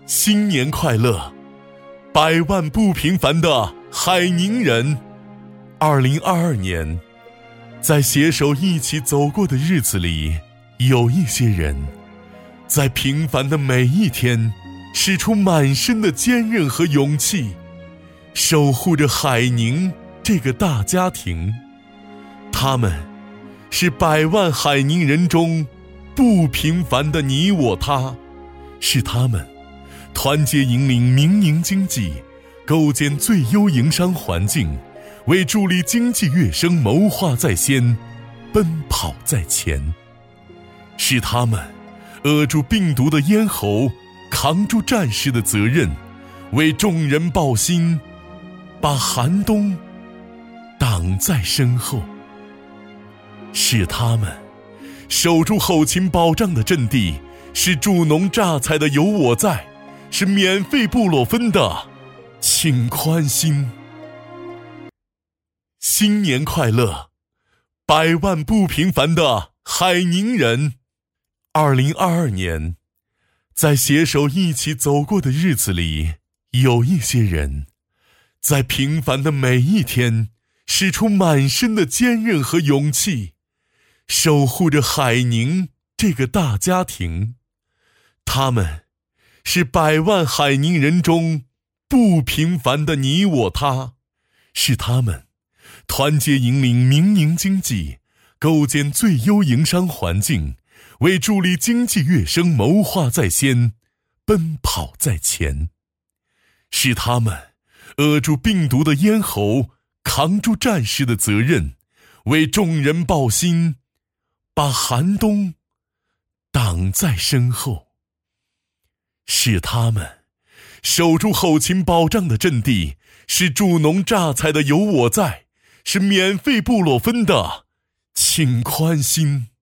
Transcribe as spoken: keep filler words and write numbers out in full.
新年快乐！百万不平凡的海宁人。二零二二年，在携手一起走过的日子里，有一些人，在平凡的每一天，使出满身的坚韧和勇气，守护着海宁这个大家庭。他们是百万海宁人中不平凡的你我他，是他们团结引领民营经济，构建最优营商环境，为助力经济跃升谋划在先，奔跑在前。是他们扼住病毒的咽喉，扛住战士的责任，为众人抱薪，把寒冬挡在身后。是他们守住后勤保障的阵地，是助农榨菜的有我在，是免费布洛芬的请宽心。新年快乐！百万不平凡的海宁人。二零二二年，在携手一起走过的日子里，有一些人，在平凡的每一天，使出满身的坚韧和勇气，守护着海宁这个大家庭。他们是百万海宁人中不平凡的你我他，是他们团结引领民营经济，构建最优营商环境，为助力经济跃升谋划在先，奔跑在前。是他们扼住病毒的咽喉，扛住战士的责任，为众人抱薪，把寒冬挡在身后。是他们守住后勤保障的阵地，是助农榨菜的有我在，是免费布洛芬的请宽心。